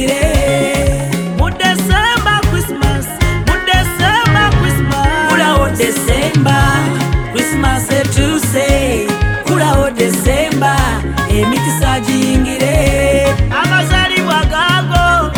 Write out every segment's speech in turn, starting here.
yingire mu December Christmas, mu December Christmas, kulawo December Christmas etuse, kulawo December emikisa giyingire, amazalibwa gago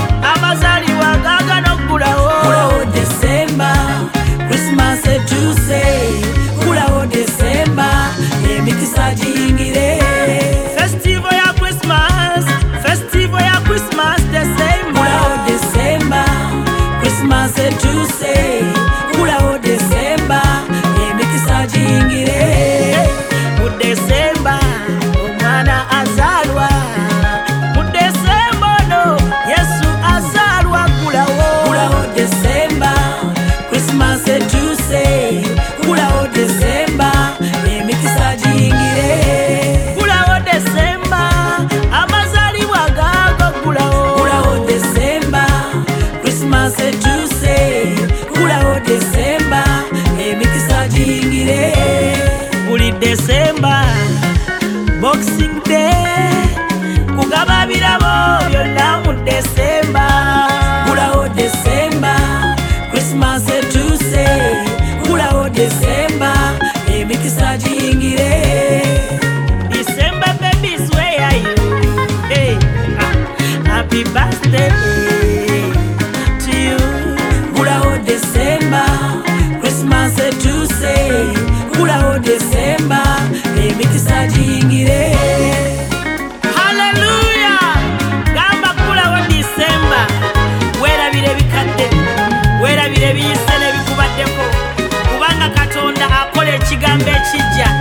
nokulawo December Christmas etuse, kulawo December emikisa giyingire, festival ya Christmas December, kulawo December Christmas etuse, kulawo December emikisa giyingire mu December omwana azalwa, mu December no Yesu azalwa, kulawo December Christmas etuse, kulawo December emikisa giyingire, kulawo December amazalibwa gago, kulawo December Christmas etuse, kulawo December emikisa giyingire, buli December Boxing Day kugaba birabo byonna mu December, kulawo December Christmas etuse, kulawo December emikisa giyingire, December babies where are you? Hey, happy birthday to you, kulawo December Christmas etuse, kulawo December emikisa giyingire. Hallelujah, gamba kulawo December, werabire bikadde, werabire biyise nebikubaddeko, kubanga Katonda akola ekigambo ekijja.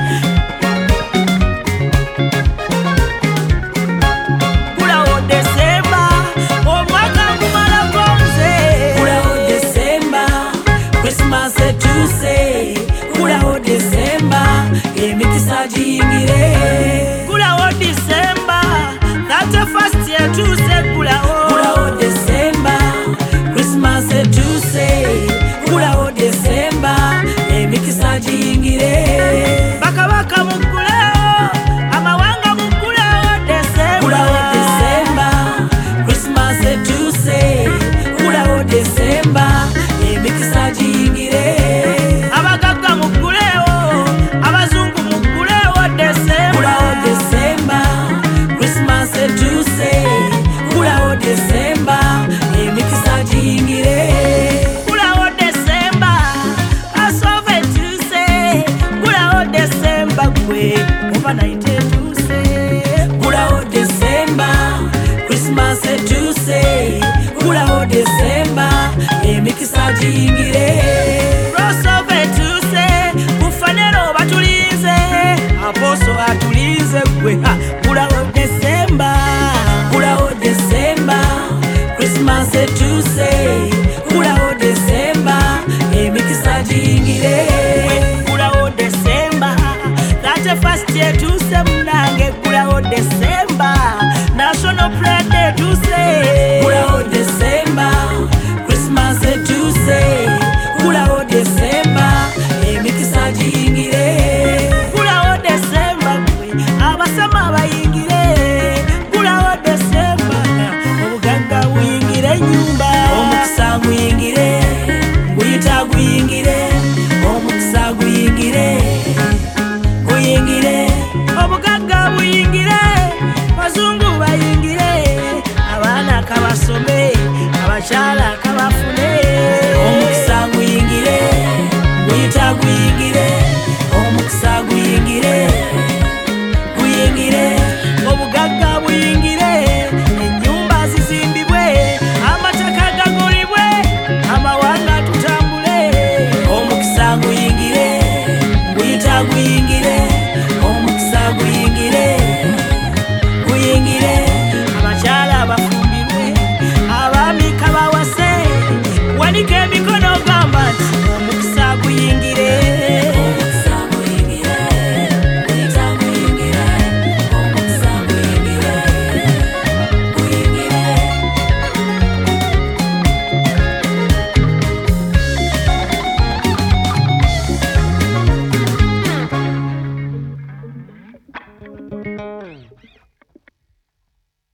Kulawo December omwaka gumalako nze, kulawo December Christmas etuse, kulawo December emikisa giyingire, kulawo December 31st etuse, kulawo December Christmas etuse, kulawo December emikisa giyingire, bakabaka mukulewo, amawanga mukulewo December, kulawo December Christmas etuse, kulawo December emikisa giyingire, abagagga mukulewo, abazungu mukulewo December, kulawo December Christmas etuse, kulawo December emikisa giyingire, kulawo December Passover etuse, kulawo December gwe overnight etuse, kulawo December Christmas etuse, kulawo December emikisa giyingire, Passover etuse, kufanero batulize, aposo atulize gwe, kulawo December, kulawo December Christmas etuse, kulawo December emikisa giyingire, kulawo December 31st etuse munange, kulawo December National Prayer Day etuse, kulawo December Christmas etuse, kulawo December emikisa giyingire, kulawo December abasama bayingire, kulawo December obugagga buyingire enyumba, omukisa guyingire, guyita guyingire, omukisa guyingire, obugagga buyingire, bazungu bayingire, abaana kabasome, abakyala